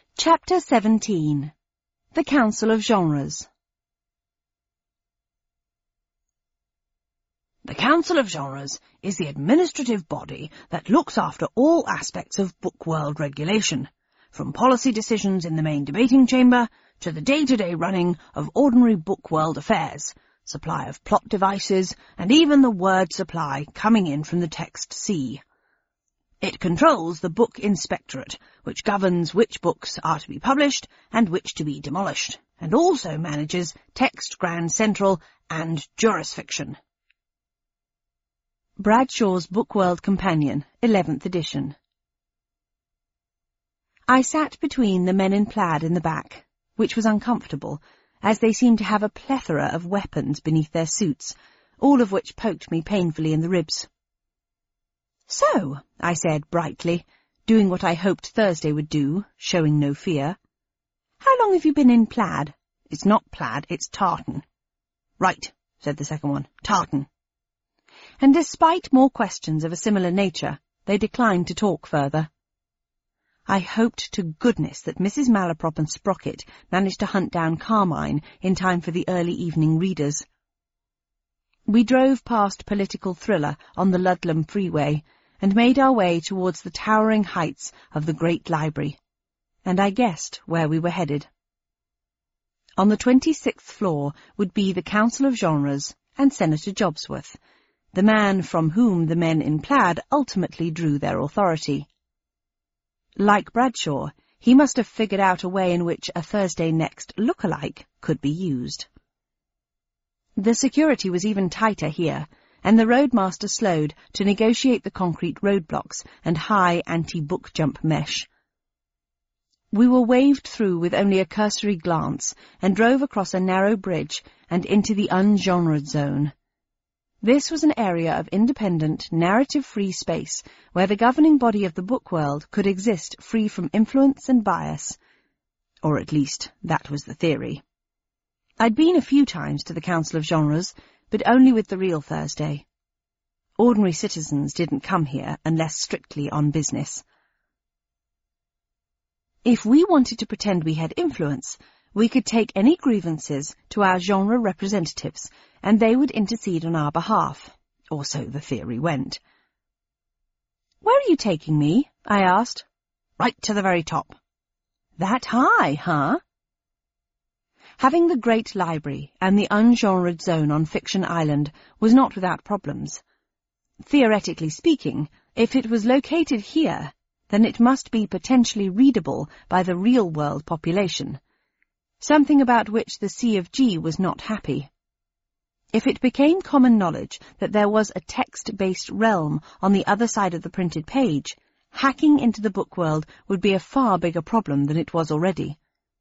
Chapter 17. The Council of Genres. The Council of Genres is the administrative body that looks after all aspects of book world regulation, from policy decisions in the main debating chamber to the day-to-day running of ordinary book world affairs, supply of plot devices, and even the word supply coming in from the text sea. It controls the Book Inspectorate, which governs which books are to be published and which to be demolished, and also manages Text Grand Central and Jurisfiction. Bradshaw's Bookworld Companion, 11th edition. I sat between the men in plaid in the back, which was uncomfortable, as they seemed to have a plethora of weapons beneath their suits, all of which poked me painfully in the ribs. "So," I said brightly, doing what I hoped Thursday would do, showing no fear. "How long have you been in plaid?" "It's not plaid, it's tartan." "Right," said the second one, "tartan." And despite more questions of a similar nature, they declined to talk further. I hoped to goodness that Mrs. Malaprop and Sprocket managed to hunt down Carmine in time for the early evening readers. We drove past Political Thriller on the Ludlam Freeway and made our way towards the towering heights of the Great Library, and I guessed where we were headed. On the 26th floor would be the Council of Genres and Senator Jobsworth, the man from whom the men in plaid ultimately drew their authority. Like Bradshaw, he must have figured out a way in which a Thursday Next look-alike could be used. The security was even tighter here, and the roadmaster slowed to negotiate the concrete roadblocks and high anti-book jump mesh. We were waved through with only a cursory glance and drove across a narrow bridge and into the ungenred zone. This was an area of independent, narrative-free space where the governing body of the book world could exist free from influence and bias. Or at least, that was the theory. I'd been a few times to the Council of Genres, but only with the real Thursday. Ordinary citizens didn't come here unless strictly on business. If we wanted to pretend we had influence, we could take any grievances to our genre representatives, and they would intercede on our behalf, or so the theory went. "Where are you taking me?" I asked. "Right to the very top." "That high, huh?" Having the Great Library and the ungenred zone on Fiction Island was not without problems. Theoretically speaking, if it was located here, then it must be potentially readable by the real-world population, something about which the C of G was not happy. If it became common knowledge that there was a text-based realm on the other side of the printed page, hacking into the book world would be a far bigger problem than it was already.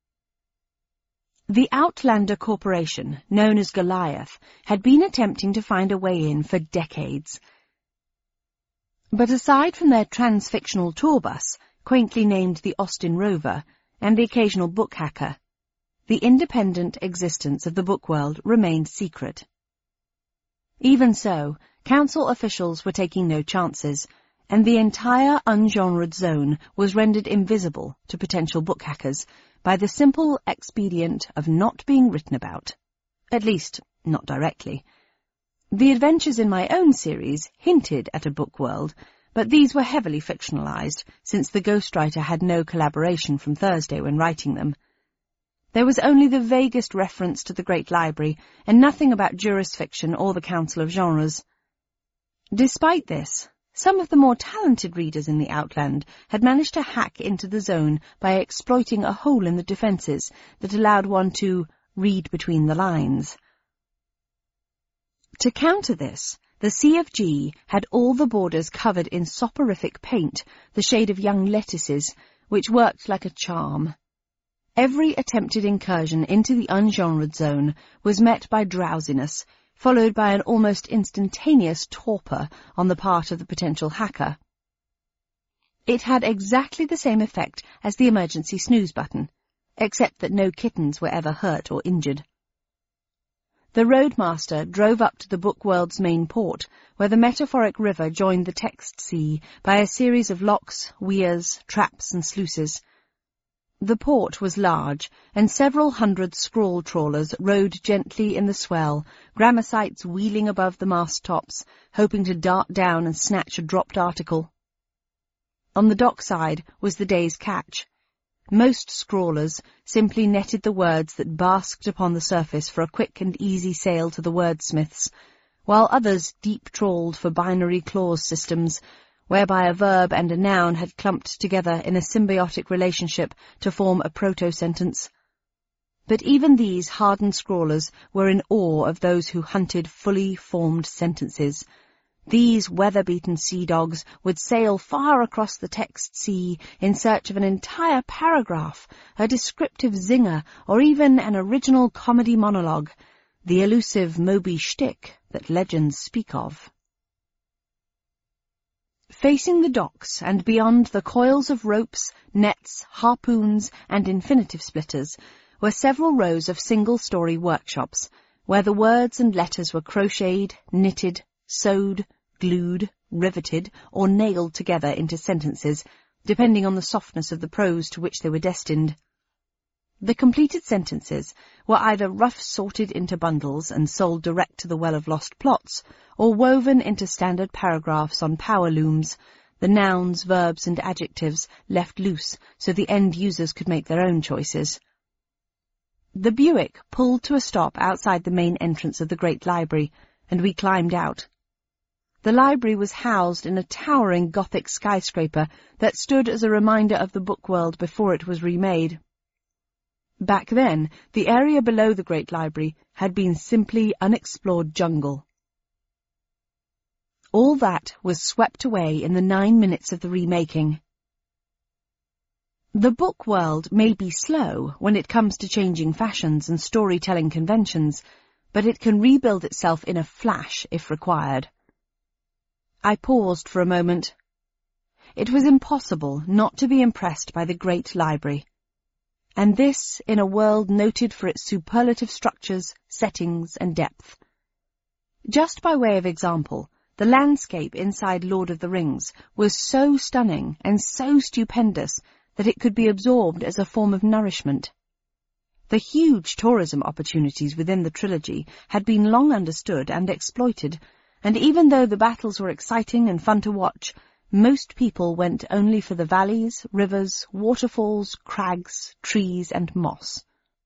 The Outlander Corporation, known as Goliath, had been attempting to find a way in for decades. But aside from their transfictional tour bus, quaintly named the Austin Rover, and the occasional book hacker, the independent existence of the book world remained secret. Even so, council officials were taking no chances, and the entire ungenred zone was rendered invisible to potential book hackers by the simple expedient of not being written about. At least, not directly. The adventures in my own series hinted at a book world, but these were heavily fictionalized, since the ghostwriter had no collaboration from Thursday when writing them. There was only the vaguest reference to the Great Library, and nothing about Jurisfiction or the Council of Genres. Despite this, some of the more talented readers in the Outland had managed to hack into the zone by exploiting a hole in the defences that allowed one to read between the lines. To counter this, the C of G had all the borders covered in soporific paint, the shade of young lettuces, which worked like a charm. Every attempted incursion into the ungenred zone was met by drowsiness, followed by an almost instantaneous torpor on the part of the potential hacker. It had exactly the same effect as the emergency snooze button, except that no kittens were ever hurt or injured. The roadmaster drove up to the book world's main port, where the metaphoric river joined the text sea by a series of locks, weirs, traps, and sluices. The port was large, and several hundred scrawl trawlers rode gently in the swell, Gramosites wheeling above the mast-tops, hoping to dart down and snatch a dropped article. On the dockside was the day's catch. Most scrawlers simply netted the words that basked upon the surface for a quick and easy sale to the wordsmiths, while others deep-trawled for binary clause systems, whereby a verb and a noun had clumped together in a symbiotic relationship to form a proto-sentence. But even these hardened scrawlers were in awe of those who hunted fully formed sentences. These weather-beaten sea dogs would sail far across the text sea in search of an entire paragraph, a descriptive zinger, or even an original comedy monologue, the elusive Moby shtick that legends speak of. Facing the docks and beyond the coils of ropes, nets, harpoons, and infinitive splitters were several rows of single-story workshops, where the words and letters were crocheted, knitted, sewed, glued, riveted, or nailed together into sentences, depending on the softness of the prose to which they were destined. The completed sentences were either rough sorted into bundles and sold direct to the well of lost plots, or woven into standard paragraphs on power looms, the nouns, verbs, and adjectives left loose so the end users could make their own choices. The Buick pulled to a stop outside the main entrance of the Great Library, and we climbed out. The library was housed in a towering Gothic skyscraper that stood as a reminder of the book world before it was remade. Back then, the area below the Great Library had been simply unexplored jungle. All that was swept away in the 9 minutes of the remaking. The book world may be slow when it comes to changing fashions and storytelling conventions, but it can rebuild itself in a flash if required. I paused for a moment. It was impossible not to be impressed by the Great Library. And this in a world noted for its superlative structures, settings, and depth. Just by way of example, the landscape inside Lord of the Rings was so stunning and so stupendous that it could be absorbed as a form of nourishment. The huge tourism opportunities within the trilogy had been long understood and exploited, and even though the battles were exciting and fun to watch, most people went only for the valleys, rivers, waterfalls, crags, trees, and moss.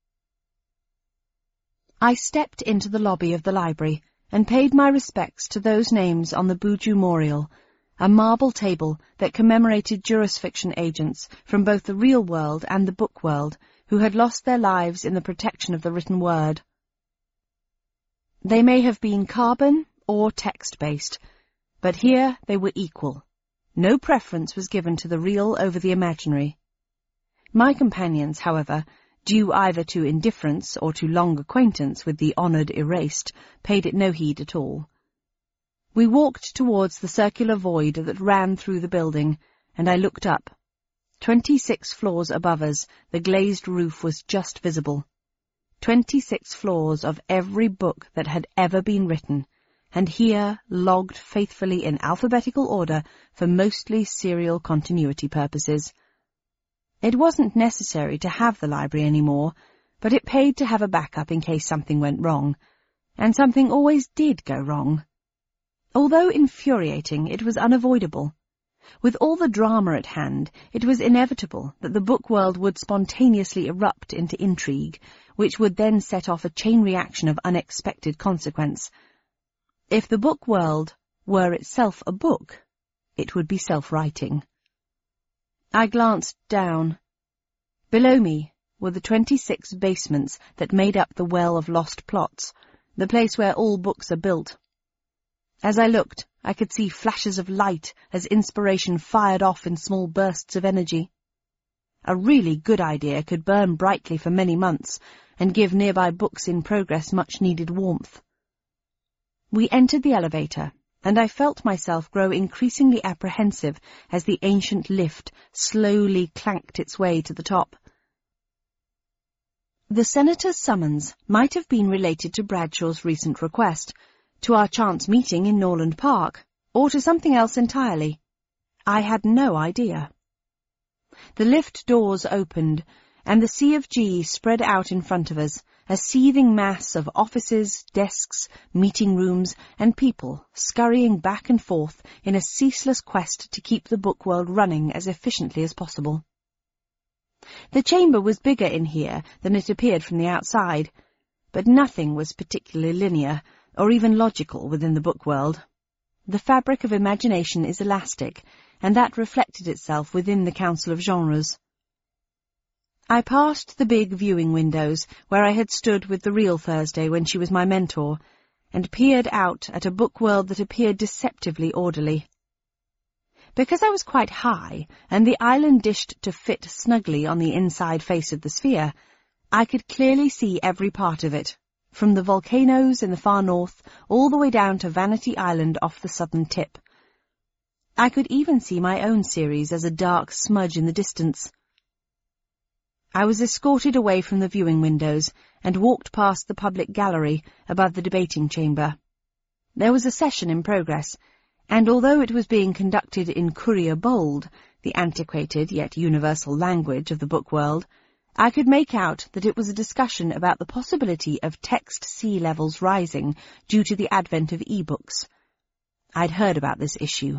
I stepped into the lobby of the library and paid my respects to those names on the Buju Memorial, a marble table that commemorated jurisfiction agents from both the real world and the book world who had lost their lives in the protection of the written word. They may have been carbon or text-based, but here they were equal. No preference was given to the real over the imaginary. My companions, however, due either to indifference or to long acquaintance with the honoured erased, paid it no heed at all. We walked towards the circular void that ran through the building, and I looked up. 26 floors above us, the glazed roof was just visible. 26 floors of every book that had ever been written, and here logged faithfully in alphabetical order for mostly serial continuity purposes. It wasn't necessary to have the library anymore, but it paid to have a backup in case something went wrong, and something always did go wrong. Although infuriating, it was unavoidable. With all the drama at hand, it was inevitable that the book world would spontaneously erupt into intrigue, which would then set off a chain reaction of unexpected consequence. If the book world were itself a book, it would be self-writing. I glanced down. Below me were the 26 basements that made up the well of lost plots, the place where all books are built. As I looked, I could see flashes of light as inspiration fired off in small bursts of energy. A really good idea could burn brightly for many months and give nearby books in progress much-needed warmth. We entered the elevator, and I felt myself grow increasingly apprehensive as the ancient lift slowly clanked its way to the top. The Senator's summons might have been related to Bradshaw's recent request, to our chance meeting in Norland Park, or to something else entirely. I had no idea. The lift doors opened, and the sea of G spread out in front of us, a seething mass of offices, desks, meeting rooms, and people scurrying back and forth in a ceaseless quest to keep the book world running as efficiently as possible. The chamber was bigger in here than it appeared from the outside, but nothing was particularly linear or even logical within the book world. The fabric of imagination is elastic, and that reflected itself within the Council of Genres. I passed the big viewing windows where I had stood with the real Thursday when she was my mentor, and peered out at a book world that appeared deceptively orderly. Because I was quite high, and the island dished to fit snugly on the inside face of the sphere, I could clearly see every part of it, from the volcanoes in the far north all the way down to Vanity Island off the southern tip. I could even see my own series as a dark smudge in the distance. I was escorted away from the viewing windows and walked past the public gallery above the debating chamber. There was a session in progress, and although it was being conducted in Courier Bold, the antiquated yet universal language of the book world, I could make out that it was a discussion about the possibility of text sea levels rising due to the advent of e-books. I'd heard about this issue.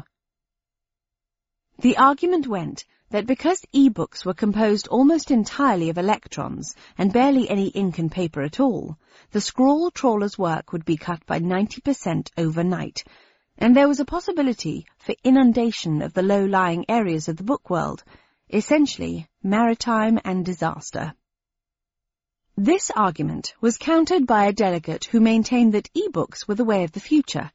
The argument went that because e-books were composed almost entirely of electrons and barely any ink and paper at all, the scroll trawler's work would be cut by 90% overnight, and there was a possibility for inundation of the low-lying areas of the book world, essentially maritime and disaster. This argument was countered by a delegate who maintained that e-books were the way of the future.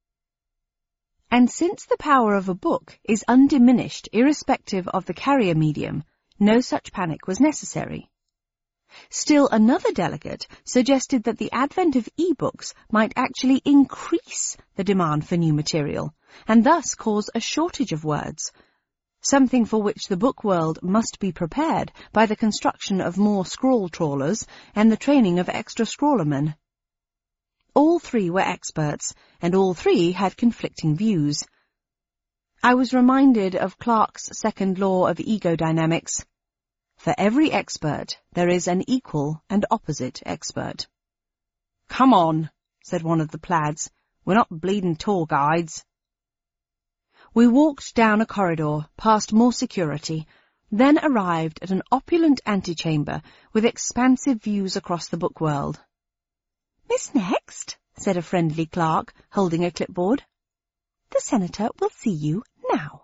And since the power of a book is undiminished irrespective of the carrier medium, no such panic was necessary. Still another delegate suggested that the advent of e-books might actually increase the demand for new material, and thus cause a shortage of words, something for which the book world must be prepared by the construction of more scroll trawlers and the training of extra scrawlermen. All three were experts, and all three had conflicting views. I was reminded of Clarke's second law of ego dynamics. For every expert, there is an equal and opposite expert. "Come on," said one of the plaids. "We're not bleeding tour guides." We walked down a corridor, past more security, then arrived at an opulent antechamber with expansive views across the book world. "Miss Next," said a friendly clerk, holding a clipboard. "The senator will see you now."